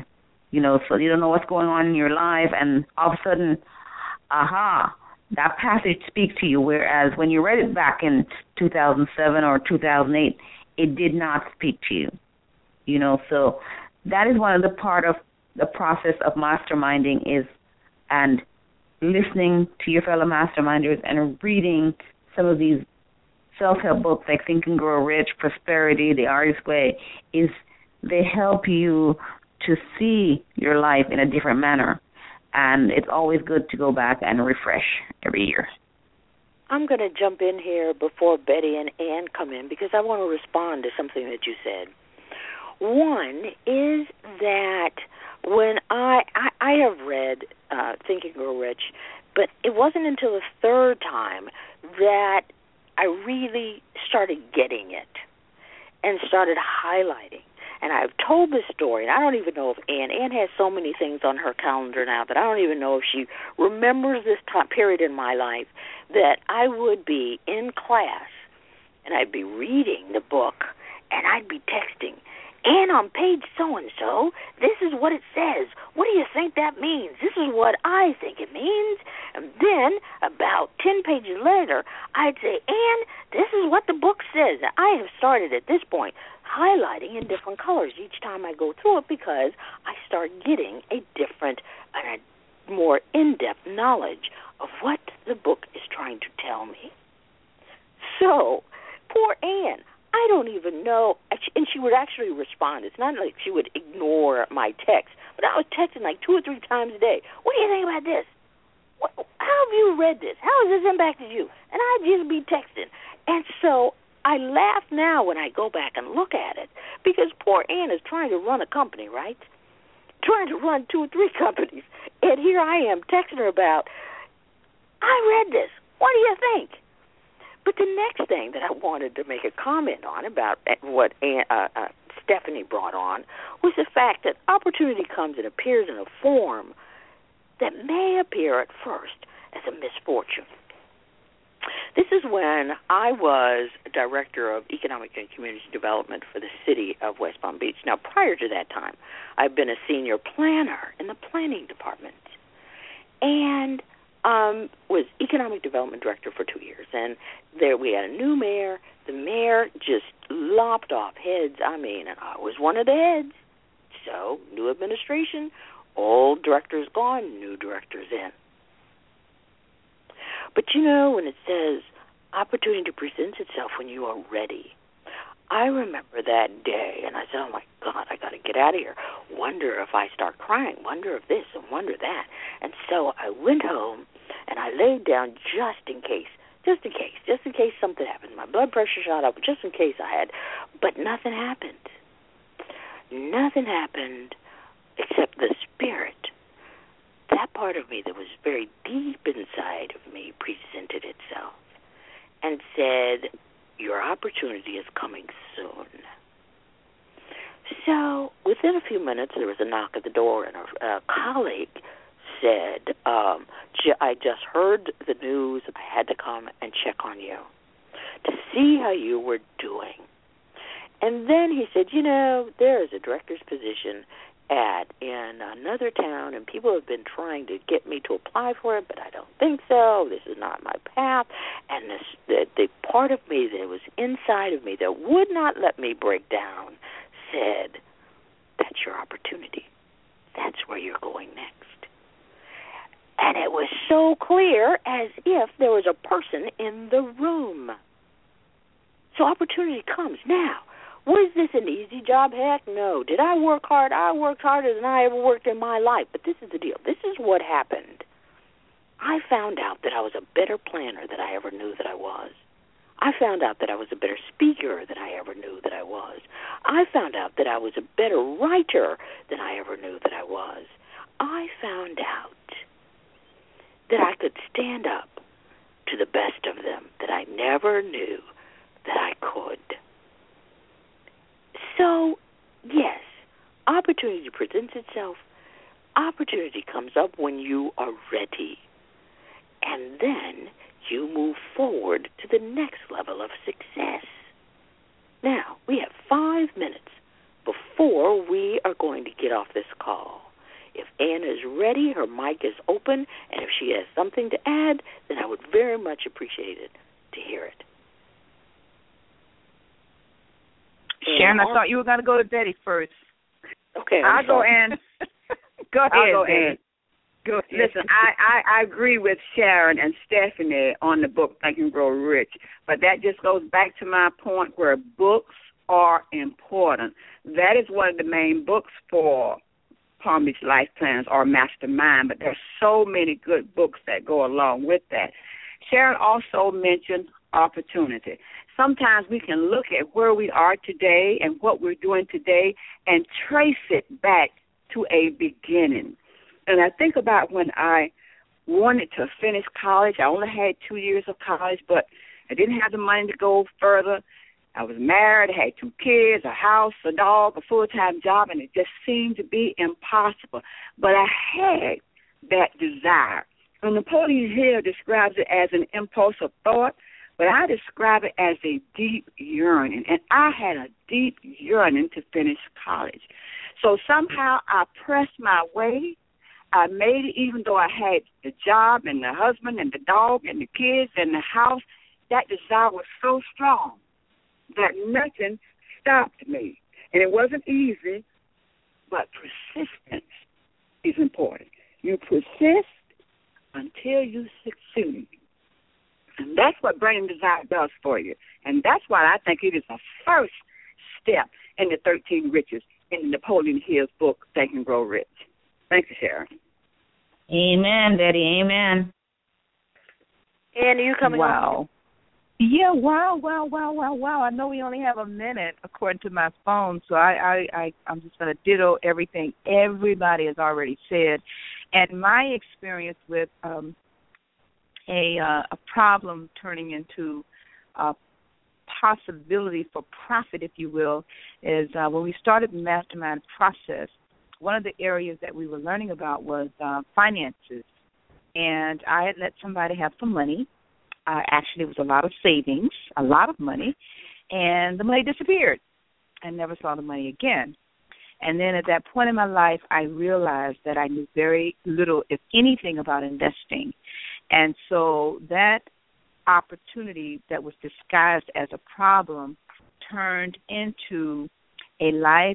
You know, so you don't know what's going on in your life, and all of a sudden, aha, that passage speaks to you, whereas when you read it back in two thousand seven or two thousand eight, it did not speak to you. You know, so that is one of the part of the process of masterminding is and listening to your fellow masterminders and reading some of these self-help books like Think and Grow Rich, Prosperity, The Artist's Way, is they help you to see your life in a different manner. And it's always good to go back and refresh every year. I'm going to jump in here before Betty and Ann come in because I want to respond to something that you said. One is that when I I, I have read uh, Think and Grow Rich, but it wasn't until the third time that I really started getting it and started highlighting. And I've told this story, and I don't even know if Ann, Ann has so many things on her calendar now that I don't even know if she remembers this time period in my life that I would be in class, and I'd be reading the book, and I'd be texting, and on page so-and-so, this is what it says. What do you think that means? This is what I think it means. And then, about ten pages later, I'd say, Ann, this is what the book says. I have started at this point highlighting in different colors each time I go through it because I start getting a different and a more in-depth knowledge of what the book is trying to tell me. So, poor Ann, I don't even know, and she would actually respond. It's not like she would ignore my text, but I was texting like two or three times a day. What do you think about this? What, how have you read this? How has this impacted you? And I'd just be texting. And so I laugh now when I go back and look at it because poor Ann is trying to run a company, right? Trying to run two or three companies. And here I am texting her about, I read this. What do you think? But the next thing that I wanted to make a comment on about what Ann, uh, uh, Stephanie brought on was the fact that opportunity comes and appears in a form that may appear at first as a misfortune. This is when I was Director of Economic and Community Development for the city of West Palm Beach. Now, prior to that time, I've been a senior planner in the planning department and um, was Economic Development Director for two years. And there we had a new mayor. The mayor just lopped off heads. I mean, and I was one of the heads. So, new administration, old directors gone, new directors in. But you know, when it says opportunity presents itself when you are ready, I remember that day, and I said, oh, my God, I got to get out of here. Wonder if I start crying, wonder if this and wonder that. And so I went home, and I laid down just in case, just in case, just in case something happened. My blood pressure shot up, just in case I had. But nothing happened. Nothing happened except the spirit. That part of me that was very deep inside of me presented itself and said, your opportunity is coming soon. So within a few minutes, there was a knock at the door, and a, a colleague said, um, I just heard the news. I had to come and check on you to see how you were doing. And then he said, you know, there is a director's position at in another town, and people have been trying to get me to apply for it, but I don't think so. This is not my path. And this, the, the part of me that was inside of me that would not let me break down said, that's your opportunity. That's where you're going next. And it was so clear as if there was a person in the room. So opportunity comes now. Was this an easy job? Heck no. Did I work hard? I worked harder than I ever worked in my life. But this is the deal. This is what happened. I found out that I was a better planner than I ever knew that I was. I found out that I was a better speaker than I ever knew that I was. I found out that I was a better writer than I ever knew that I was. I found out that I could stand up to the best of them that I never knew that I could. So, yes, opportunity presents itself. Opportunity comes up when you are ready. And then you move forward to the next level of success. Now, we have five minutes before we are going to get off this call. If Ann is ready, her mic is open, and if she has something to add, then I would very much appreciate it to hear it. Sharon, I thought you were going to go to Betty first. Okay, I'm I'll sorry. go, Ann. Go ahead, I'll go, Betty. Ann. Go ahead. Listen, I, I, I agree with Sharon and Stephanie on the book Think and Grow Rich, but that just goes back to my point where books are important. That is one of the main books for Palm Beach Life Planners or Mastermind, but there's so many good books that go along with that. Sharon also mentioned opportunity. Sometimes we can look at where we are today and what we're doing today and trace it back to a beginning. And I think about when I wanted to finish college. I only had two years of college, but I didn't have the money to go further. I was married, I had two kids, a house, a dog, a full-time job, and it just seemed to be impossible. But I had that desire. And Napoleon Hill describes it as an impulsive thought, but I describe it as a deep yearning. And I had a deep yearning to finish college. So somehow I pressed my way. I made it even though I had the job and the husband and the dog and the kids and the house. That desire was so strong that nothing stopped me. And it wasn't easy, but persistence is important. You persist until you succeed. And that's what Burning Desire does for you. And that's why I think it is a first step in the thirteen Riches in Napoleon Hill's book, Think and Grow Rich. Thank you, Sharon. Amen, Betty. Amen. Ann, are you coming Wow. on? Yeah, wow, wow, wow, wow, wow. I know we only have a minute according to my phone, so I, I, I, I'm just going to ditto everything everybody has already said. And my experience with um, a, uh, a problem turning into a possibility for profit, if you will, is uh, when we started the mastermind process, one of the areas that we were learning about was uh, finances. And I had let somebody have some money. Uh, actually, it was a lot of savings, a lot of money, and the money disappeared. I never saw the money again. And then at that point in my life, I realized that I knew very little, if anything, about investing. And so that opportunity that was disguised as a problem turned into a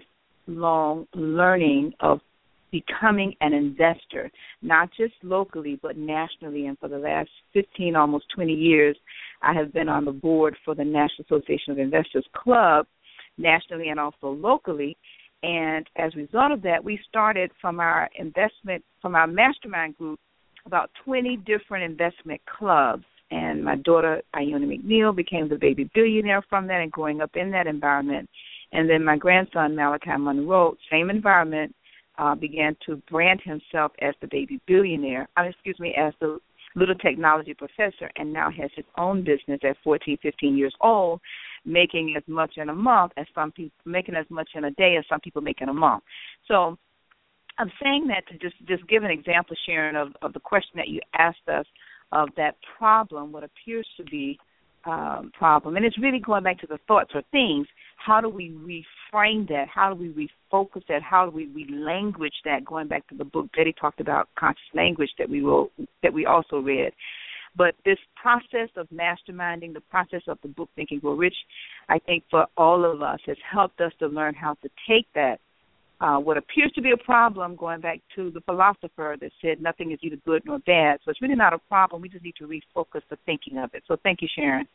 lifelong learning of becoming an investor, not just locally but nationally. And for the last fifteen, almost twenty years, I have been on the board for the National Association of Investors Club, nationally and also locally. And as a result of that, we started from our investment, from our mastermind group, about twenty different investment clubs. And my daughter, Iona McNeil, became the baby billionaire from that and growing up in that environment. And then my grandson, Malachi Monroe, same environment, Uh, began to brand himself as the baby billionaire, uh, excuse me, as the little technology professor, and now has his own business at fourteen, fifteen years old, making as much in a month as some people, making as much in a day as some people make in a month. So I'm saying that to just, just give an example, Sharon, of, of the question that you asked us of that problem, what appears to be um, problem. And it's really going back to the thoughts or things. How do we reframe that? How do we refocus that? How do we relanguage that? Going back to the book Betty talked about, Conscious Language, that we wrote, that we also read. But this process of masterminding, the process of the book Think and Grow Rich, I think for all of us has helped us to learn how to take that, uh, what appears to be a problem, going back to the philosopher that said nothing is either good nor bad. So it's really not a problem. We just need to refocus the thinking of it. So thank you, Sharon.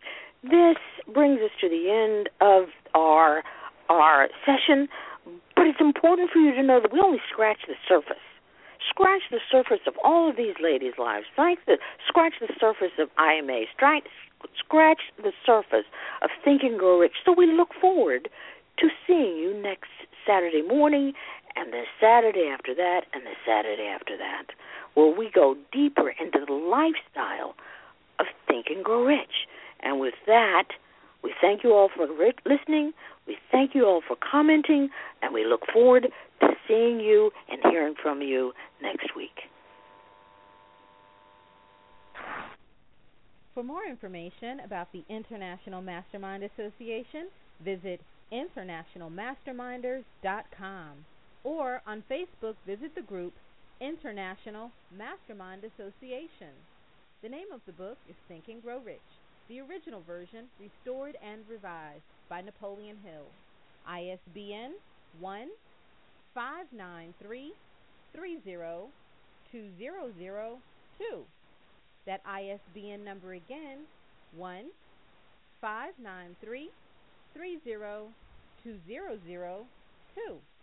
This brings us to the end of our our session, but it's important for you to know that we only scratch the surface. Scratch the surface of all of these ladies' lives. Scratch the, scratch the surface of I M A. Scratch, scratch the surface of Think and Grow Rich. So we look forward to seeing you next Saturday morning and the Saturday after that and the Saturday after that, where we go deeper into the lifestyle of Think and Grow Rich. And with that, we thank you all for listening. We thank you all for commenting, and we look forward to seeing you and hearing from you next week. For more information about the International Mastermind Association, visit international masterminders dot com. Or on Facebook, visit the group International Mastermind Association. The name of the book is Think and Grow Rich, the original version restored and revised by Napoleon Hill. I S B N one five nine three three zero two zero zero two. That I S B N number again, one five nine three three zero two zero zero two.